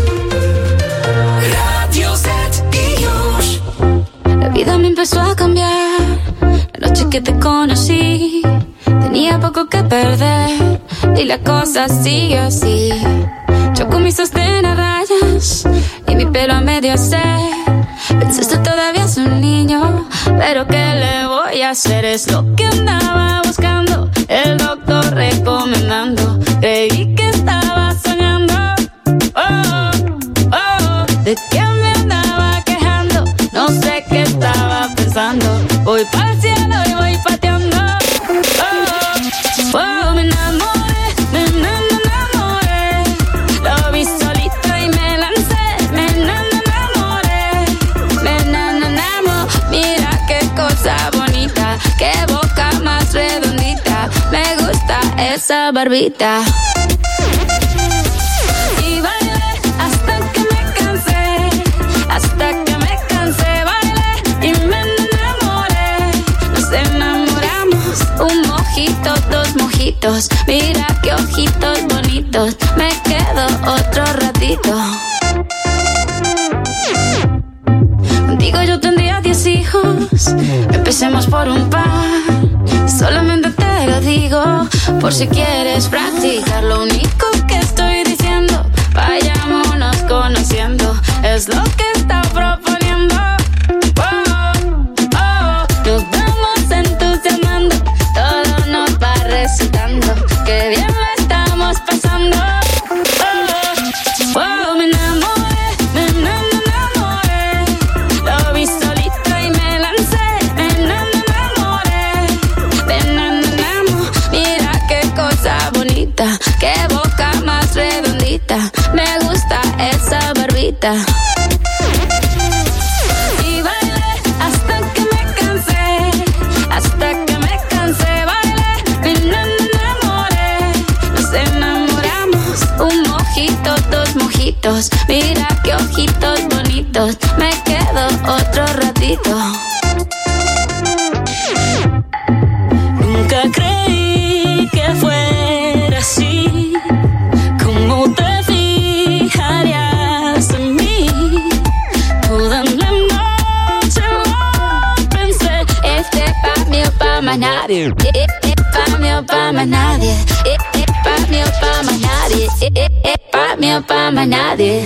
Radio Z y już. La vida me empezó a cambiar. La noche que te conocí, tenía poco que perder y la cosa sigue así. Yo con mis sostén a rayas y mi pelo a medio se. Pensaste todavía es un niño, pero ¿qué le voy a hacer? Es lo que andaba buscando, el doctor recomendando. Creí que estaba soñando. Oh, oh, ¿de qué me andaba quejando? No sé qué estaba pensando. Voy pa'l cielo y voy pateando. Oh, oh, me enamoré, me enamoré. Lo vi solito y me lancé. Me enamoré, me enamoré. Mira qué cosa bonita, qué boca más redondita. Me gusta esa barbita. Y bailé hasta que me cansé, hasta que me cansé. Bailé y me enamoré. Nos enamoramos, un mojito, dos mojitos. Mira qué ojitos bonitos. Me quedo otro ratito. Contigo yo tendría 10 hijos. Empecemos por un par. Solamente te lo digo por si quieres practicar. Lo único que estoy diciendo, vayámonos conociendo. Es lo que está proponiendo. Oh, oh, nos vamos entusiasmando. Todo nos va resultando. Qué bien la estamos pasando. Oh, oh, me enamoré, me enamoré. Lo vi solito y me lancé. Me enamoré, me enamoré. Mira qué cosa bonita, qué boca más redondita. Me gusta esa barbita. Y bailé hasta que me cansé, hasta que me cansé. Bailé, me enamoré. Nos enamoramos, un mojito, dos mojitos. Mira qué ojitos bonitos. Me quedo otro ratito. Nunca creí que fuera así. ¿Cómo te fijarías en mí? Toda la noche lo pensé. Este pa' mí o pa' más nadie. Pa' mí o pa' más nadie. Pa' mí o pa' más nadie. Pa' mí o pa' más nadie.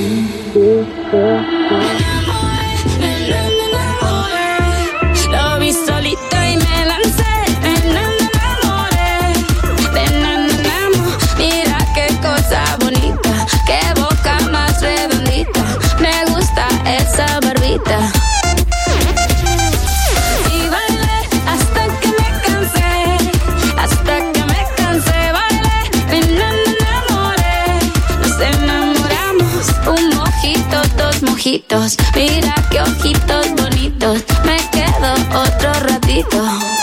Lo vi solito y me lancé. Me enamoré, me enamoré. Mira qué cosa bonita, qué boca más redondita. Me gusta esa barbita. Y bailé hasta que me cansé, hasta que me cansé. Bailé, me enamoré. Nos enamoramos, un mojito, dos mojitos. Mira qué ojitos bonitos. Me quedo otro ratito.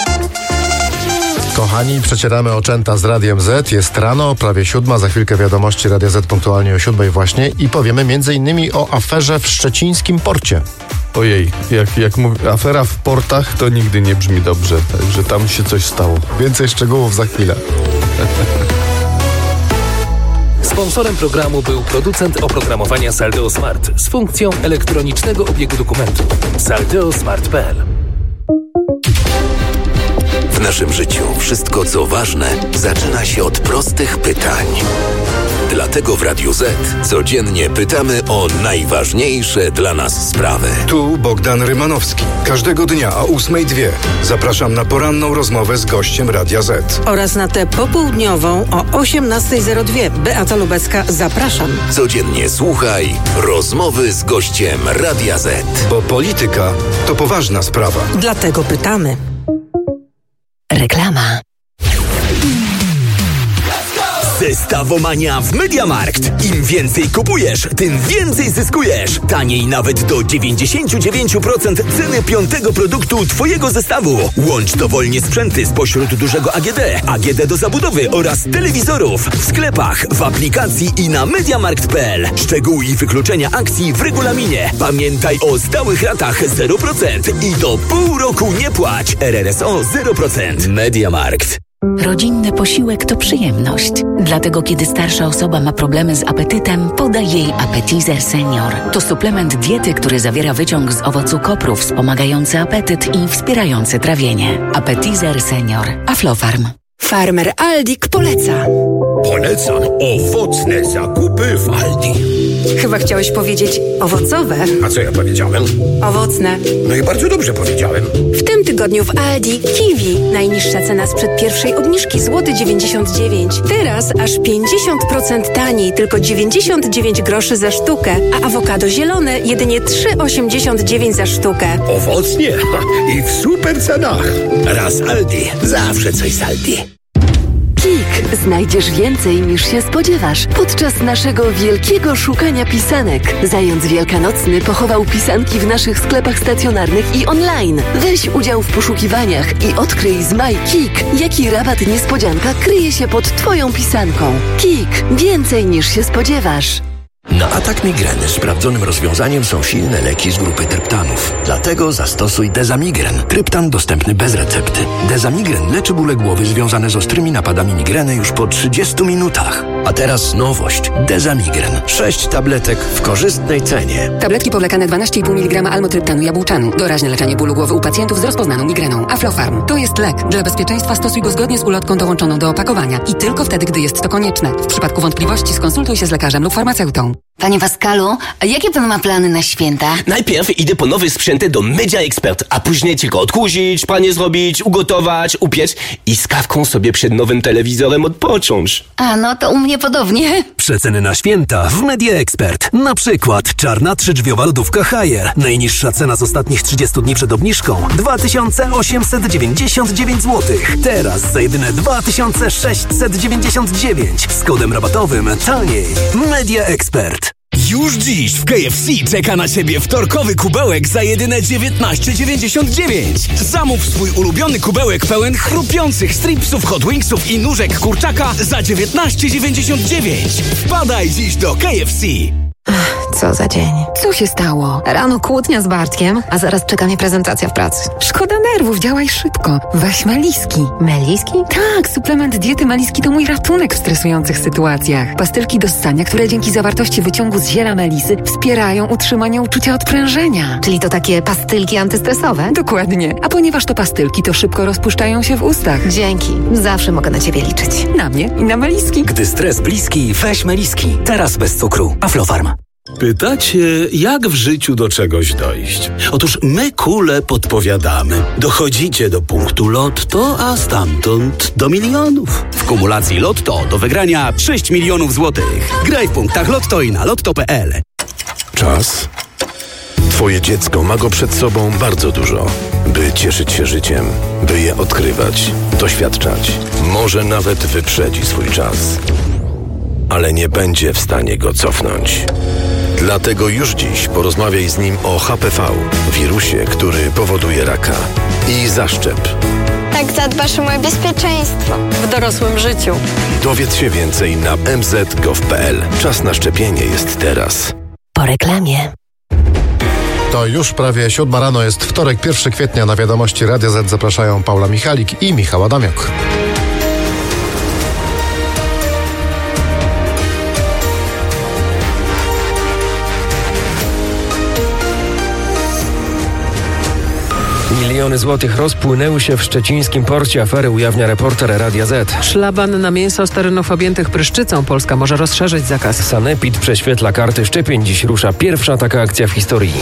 Kochani, przecieramy oczęta z Radiem Z. Jest rano, prawie 7. Za chwilkę wiadomości Radia Z punktualnie o 7 właśnie. I powiemy m.in. o aferze w szczecińskim porcie. Ojej, jak mówię, afera w portach to nigdy nie brzmi dobrze. Także tam się coś stało. Więcej szczegółów za chwilę. Sponsorem programu był producent oprogramowania Saldeo Smart z funkcją elektronicznego obiegu dokumentu. saldeosmart.pl. W naszym życiu wszystko, co ważne, zaczyna się od prostych pytań. Dlatego w Radiu Z codziennie pytamy o najważniejsze dla nas sprawy. Tu Bogdan Rymanowski. Każdego dnia o 8:02 zapraszam na poranną rozmowę z gościem Radia Z. Oraz na tę popołudniową o 18:02 Beata Lubecka. Zapraszam. Codziennie słuchaj rozmowy z gościem Radia Z. Bo polityka to poważna sprawa. Dlatego pytamy. Reklama. Zestawomania w MediaMarkt. Im więcej kupujesz, tym więcej zyskujesz. Taniej nawet do 99% ceny 5. produktu twojego zestawu. Łącz dowolnie sprzęty spośród dużego AGD, AGD do zabudowy oraz telewizorów w sklepach, w aplikacji i na MediaMarkt.pl. Szczegóły i wykluczenia akcji w regulaminie. Pamiętaj o stałych ratach 0% i do pół roku nie płać. RRSO 0%. MediaMarkt. Rodzinny posiłek to przyjemność. Dlatego kiedy starsza osoba ma problemy z apetytem, podaj jej Appetizer Senior. To suplement diety, który zawiera wyciąg z owocu kopru wspomagający apetyt i wspierający trawienie. Appetizer Senior. Aflofarm. Farmer Aldik poleca. Polecam owocne zakupy w Aldi. Chyba chciałeś powiedzieć owocowe. A co ja powiedziałem? Owocne. No i bardzo dobrze powiedziałem. W tym tygodniu w Aldi kiwi. Najniższa cena sprzed pierwszej obniżki złoty 99. Teraz aż 50% taniej, tylko 99 groszy za sztukę, a awokado zielone jedynie 3,89 za sztukę. Owocnie i w super cenach. Raz Aldi, zawsze coś z Aldi. KiK. Znajdziesz więcej niż się spodziewasz podczas naszego wielkiego szukania pisanek. Zając wielkanocny pochował pisanki w naszych sklepach stacjonarnych i online. Weź udział w poszukiwaniach i odkryj z My KiK, jaki rabat niespodzianka kryje się pod twoją pisanką. KiK. Więcej niż się spodziewasz. Na atak migreny sprawdzonym rozwiązaniem są silne leki z grupy tryptanów. Dlatego zastosuj Dezamigren. Tryptan dostępny bez recepty. Dezamigren leczy bóle głowy związane z ostrymi napadami migreny już po 30 minutach. A teraz nowość. Dezamigren. 6 tabletek w korzystnej cenie. Tabletki powlekane 12,5 mg almotryptanu jabłczanu. Doraźne leczenie bólu głowy u pacjentów z rozpoznaną migreną. Aflofarm. To jest lek. Dla bezpieczeństwa stosuj go zgodnie z ulotką dołączoną do opakowania. I tylko wtedy, gdy jest to konieczne. W przypadku wątpliwości skonsultuj się z lekarzem lub farmaceutą. Panie Pascalu, a jakie pan ma plany na święta? Najpierw idę po nowe sprzęty do Media Expert, a później tylko odkurzyć, pranie zrobić, ugotować, upiec i z kawką sobie przed nowym telewizorem odpocząć. A no to u mnie podobnie. Przeceny na święta w Media Expert. Na przykład czarna 3-drzwiowa lodówka Haier. Najniższa cena z ostatnich 30 dni przed obniżką 2899 zł. Teraz za jedyne 2699 z kodem rabatowym taniej. Media Expert. Już dziś w KFC czeka na Ciebie wtorkowy kubełek za jedyne 19,99. Zamów swój ulubiony kubełek pełen chrupiących stripsów, hot wingsów i nóżek kurczaka za 19,99. Wpadaj dziś do KFC. Co za dzień. Co się stało? Rano kłótnia z Bartkiem, a zaraz czeka mnie prezentacja w pracy. Szkoda nerwów, działaj szybko. Weź Meliski. Meliski? Tak, suplement diety Meliski to mój ratunek w stresujących sytuacjach. Pastylki do ssania, które dzięki zawartości wyciągu z ziela melisy wspierają utrzymanie uczucia odprężenia. Czyli to takie pastylki antystresowe? Dokładnie. A ponieważ to pastylki, to szybko rozpuszczają się w ustach. Dzięki. Zawsze mogę na Ciebie liczyć. Na mnie i na Meliski. Gdy stres bliski, weź Meliski. Teraz bez cukru. Aflofarm. Pytacie, jak w życiu do czegoś dojść? Otóż my kule podpowiadamy. Dochodzicie do punktu Lotto, a stamtąd do milionów. W kumulacji Lotto do wygrania 6 milionów złotych. Graj w punktach Lotto i na lotto.pl. Czas. Twoje dziecko ma go przed sobą bardzo dużo, by cieszyć się życiem, by je odkrywać, doświadczać. Może nawet wyprzedzi swój czas, ale nie będzie w stanie go cofnąć. Dlatego już dziś porozmawiaj z nim o HPV, wirusie, który powoduje raka. I zaszczep. Tak zadbasz o moje bezpieczeństwo w dorosłym życiu. Dowiedz się więcej na mz.gov.pl. Czas na szczepienie jest teraz. Po reklamie. To już prawie 7 rano, jest wtorek, 1 kwietnia. Na wiadomości Radia Z zapraszają Paula Michalik i Michał Adamiok. Miliony złotych rozpłynęły się w szczecińskim porcie. Afery ujawnia reporter Radia Z. Szlaban na mięso z terenów objętych pryszczycą. Polska może rozszerzyć zakaz. Sanepid prześwietla karty szczepień. Dziś rusza pierwsza taka akcja w historii.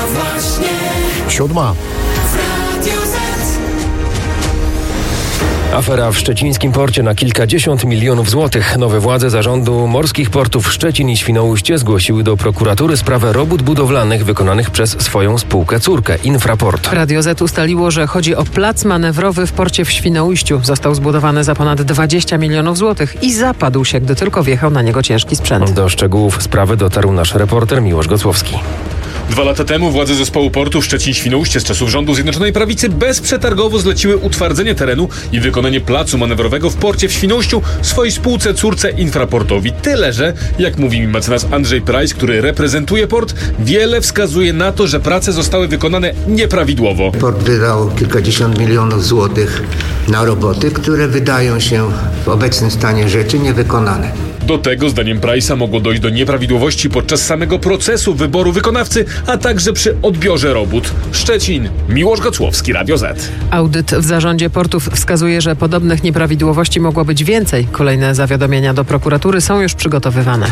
7. Afera w szczecińskim porcie na kilkadziesiąt milionów złotych. Nowe władze zarządu morskich portów Szczecin i Świnoujście zgłosiły do prokuratury sprawę robót budowlanych wykonanych przez swoją spółkę córkę Infraport. Radio Z ustaliło, że chodzi o plac manewrowy w porcie w Świnoujściu. Został zbudowany za ponad 20 milionów złotych i zapadł się, gdy tylko wjechał na niego ciężki sprzęt. Do szczegółów sprawy dotarł nasz reporter Miłosz Gocłowski. 2 lata temu władze zespołu portu Szczecin-Świnoujście z czasów rządu Zjednoczonej Prawicy bezprzetargowo zleciły utwardzenie terenu i wykonanie placu manewrowego w porcie w Świnoujściu swojej spółce córce Infraportowi. Tyle, że, jak mówi mi mecenas Andrzej Price, który reprezentuje port, wiele wskazuje na to, że prace zostały wykonane nieprawidłowo. Port wydał kilkadziesiąt milionów złotych na roboty, które wydają się w obecnym stanie rzeczy niewykonane. Do tego, zdaniem Price'a, mogło dojść do nieprawidłowości podczas samego procesu wyboru wykonawcy, a także przy odbiorze robót. Szczecin, Miłosz Gocłowski, Radio Z. Audyt w zarządzie portów wskazuje, że podobnych nieprawidłowości mogło być więcej. Kolejne zawiadomienia do prokuratury są już przygotowywane.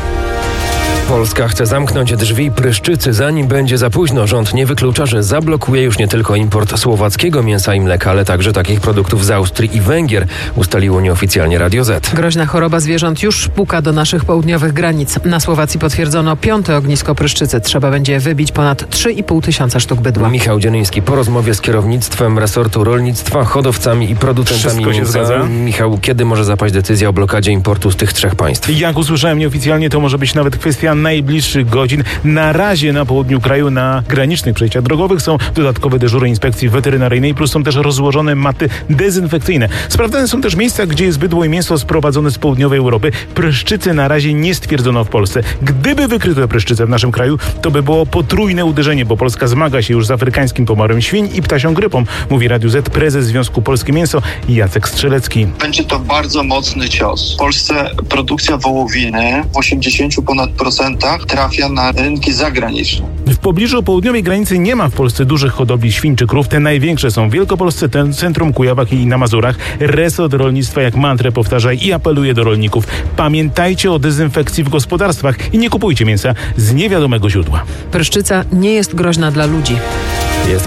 Polska chce zamknąć drzwi Pryszczycy, zanim będzie za późno. Rząd nie wyklucza, że zablokuje już nie tylko import słowackiego mięsa i mleka, ale także takich produktów z Austrii i Węgier, ustaliło nieoficjalnie Radio Z. Groźna choroba zwierząt już puka do naszych południowych granic. Na Słowacji potwierdzono 5. ognisko Pryszczycy. Trzeba będzie wybić ponad 3,5 tysiąca sztuk bydła. Michał Dzielyński po rozmowie z kierownictwem resortu rolnictwa, hodowcami i producentami Wszystko się mięsa. zgadza. Michał, kiedy może zapaść decyzja o blokadzie importu z tych 3 państw? Jak usłyszałem nieoficjalnie, to może być nawet kwestia najbliższych godzin. Na razie na południu kraju na granicznych przejściach drogowych są dodatkowe dyżury inspekcji weterynaryjnej, plus są też rozłożone maty dezynfekcyjne. Sprawdzane są też miejsca, gdzie jest bydło i mięso sprowadzone z południowej Europy. Pryszczycy na razie nie stwierdzono w Polsce. Gdyby wykryto pryszczycę w naszym kraju, to by było potrójne uderzenie, bo Polska zmaga się już z afrykańskim pomorem świń i ptasią grypą, mówi Radiu Z prezes Związku Polskie Mięso Jacek Strzelecki. Będzie to bardzo mocny cios. W Polsce produkcja wołowiny w 80% ponad trafia na rynki zagraniczne. W pobliżu południowej granicy nie ma w Polsce dużych hodowli świń czy krów. Te największe są w Wielkopolsce, centrum Kujawach i na Mazurach. Resort rolnictwa jak mantrę powtarza i apeluje do rolników. Pamiętajcie o dezynfekcji w gospodarstwach i nie kupujcie mięsa z niewiadomego źródła. Pryszczyca nie jest groźna dla ludzi. Jest